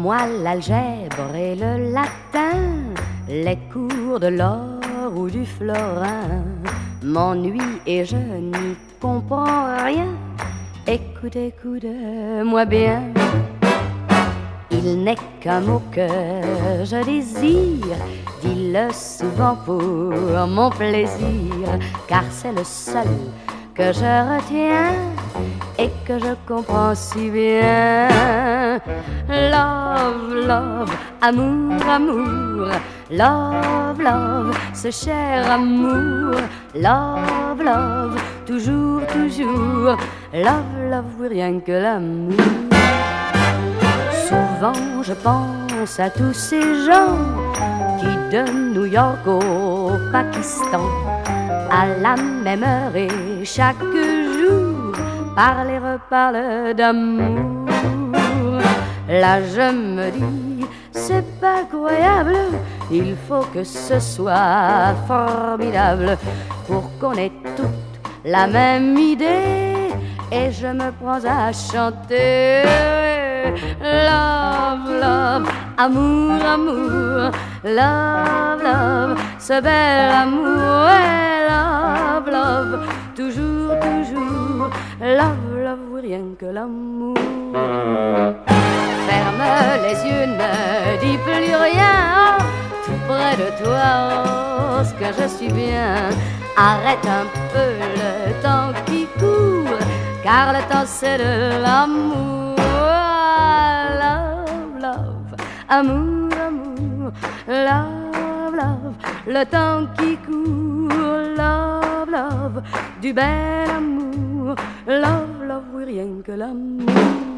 Moi, l'algèbre et le latin, les cours de l'or ou du florin m'ennuient et je n'y comprends rien. Écoute, écoute-moi bien. Il n'est qu'un mot que je désire, dis-le souvent pour mon plaisir, car c'est le seul que je retiens et que je comprends si bien. Love, love, amour, amour, love, love, ce cher amour, love, love, toujours, toujours, love, love, oui, rien que l'amour. Souvent je pense à tous ces gens qui de New York au Pakistan, à la même heure et chaque jour, parlent et reparlent d'amour. Là je me dis, c'est pas croyable, il faut que ce soit formidable pour qu'on ait toute la même idée, et je me prends à chanter. Love, love, amour, amour, love, love, ce bel amour, ouais, love, love, toujours, toujours, love, love, oui, rien que l'amour. Ferme les yeux, ne dis plus rien, oh, tout près de toi, oh, ce que je suis bien. Arrête un peu le temps qui court, car le temps c'est de l'amour. Love, love, amour, amour, love, love, le temps qui court, love, love, du bel amour, love, love, oui, rien que l'amour.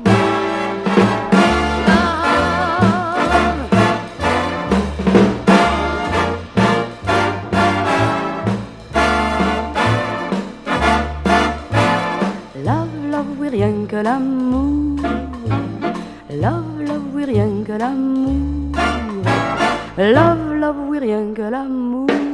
Oui, rien que l'amour. Love, love, oui, rien que l'amour. Love, love, oui, rien que l'amour.